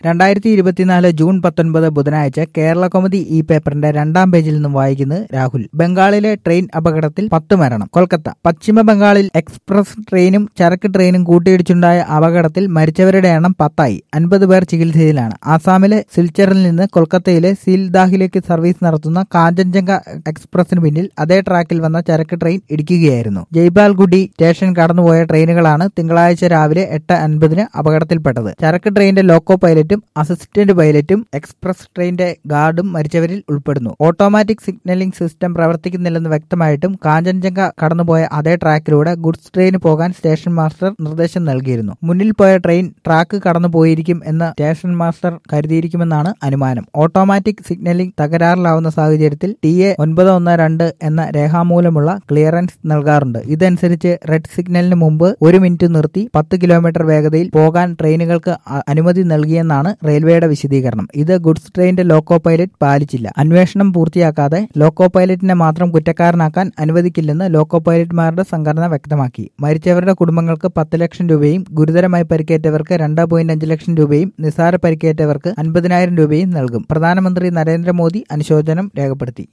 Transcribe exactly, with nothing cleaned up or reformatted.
രണ്ടായിരത്തി ഇരുപത്തിനാല് ജൂൺ പത്തൊൻപത് ബുധനാഴ്ച കേരള കൗമുദി ഈ പേപ്പറിന്റെ രണ്ടാം പേജിൽ നിന്നും വായിക്കുന്നത് രാഹുൽ. ബംഗാളിലെ ട്രെയിൻ അപകടത്തിൽ പത്ത് മരണം. കൊൽക്കത്ത. പശ്ചിമ ബംഗാളിൽ എക്സ്പ്രസ് ട്രെയിനും ചരക്ക് ട്രെയിനും കൂട്ടിയിടിച്ചുണ്ടായ അപകടത്തിൽ മരിച്ചവരുടെ എണ്ണം പത്തായി. അൻപത് പേർ ചികിത്സയിലാണ്. ആസാമിലെ സിൽച്ചറിൽ നിന്ന് കൊൽക്കത്തയിലെ സീൽദാഹിലേക്ക് സർവീസ് നടത്തുന്ന കാഞ്ചൻജംഗ എക്സ്പ്രസിന് പിന്നിൽ അതേ ട്രാക്കിൽ വന്ന ചരക്ക് ട്രെയിൻ ഇടിക്കുകയായിരുന്നു. ജയ്പാൽഗുഡി സ്റ്റേഷൻ കടന്നുപോയ ട്രെയിനുകളാണ് തിങ്കളാഴ്ച രാവിലെ എട്ട് അൻപതിന് അപകടത്തിൽപ്പെട്ടത്. ചരക്ക് ട്രെയിനിന്റെ ലോക്കോ പൈലറ്റും അസിസ്റ്റന്റ് പൈലറ്റും എക്സ്പ്രസ് ട്രെയിനിന്റെ ഗാർഡും മരിച്ചവരിൽ ഉൾപ്പെടുന്നു. ഓട്ടോമാറ്റിക് സിഗ്നലിംഗ് സിസ്റ്റം പ്രവർത്തിക്കുന്നില്ലെന്ന് വ്യക്തമായിട്ടും കാഞ്ചൻജംഗ കടന്നുപോയ അതേ ട്രാക്കിലൂടെ ഗുഡ്സ് ട്രെയിന് പോകാൻ സ്റ്റേഷൻ മാസ്റ്റർ നിർദ്ദേശം നൽകിയിരുന്നു. മുന്നിൽ പോയ ട്രെയിൻ ട്രാക്ക് കടന്നുപോയിരിക്കും എന്ന് സ്റ്റേഷൻ മാസ്റ്റർ കരുതിയിരിക്കുമെന്നാണ് അനുമാനം. ഓട്ടോമാറ്റിക് സിഗ്നലിംഗ് തകരാറിലാവുന്ന സാഹചര്യത്തിൽ ടി എ ഒൻപത് ഒന്ന് രണ്ട് എന്ന രേഖാമൂലമുള്ള ക്ലിയറൻസ് നൽകാറുണ്ട്. ഇതനുസരിച്ച് റെഡ് സിഗ്നലിന് മുമ്പ് ഒരു മിനിറ്റ് നിർത്തി പത്ത് കിലോമീറ്റർ വേഗതയിൽ പോകാൻ ട്രെയിനുകൾക്ക് അനുമതി നൽകിയെന്നാണ് റെയിൽവേയുടെ വിശദീകരണം. ഇത് ഗുഡ്സ് ട്രെയിനിന്റെ ലോക്കോ പൈലറ്റ് പാലിച്ചില്ല. അന്വേഷണം പൂർത്തിയാക്കാതെ ലോക്കോ പൈലറ്റിനെ മാത്രം കുറ്റക്കാരനാക്കാൻ അനുവദിക്കില്ലെന്ന് ലോക്കോ പൈലറ്റ്മാരുടെ സംഘടന വ്യക്തമാക്കി. മരിച്ചവരുടെ കുടുംബങ്ങൾക്ക് പത്ത് ലക്ഷം രൂപയും ഗുരുതരമായി പരിക്കേറ്റവർക്ക് രണ്ട് പോയിന്റ് അഞ്ച് ലക്ഷം രൂപയും നിസാര പരിക്കേറ്റവർക്ക് അൻപതിനായിരം രൂപയും നൽകും. പ്രധാനമന്ത്രി നരേന്ദ്രമോദി അനുശോചനം രേഖപ്പെടുത്തി.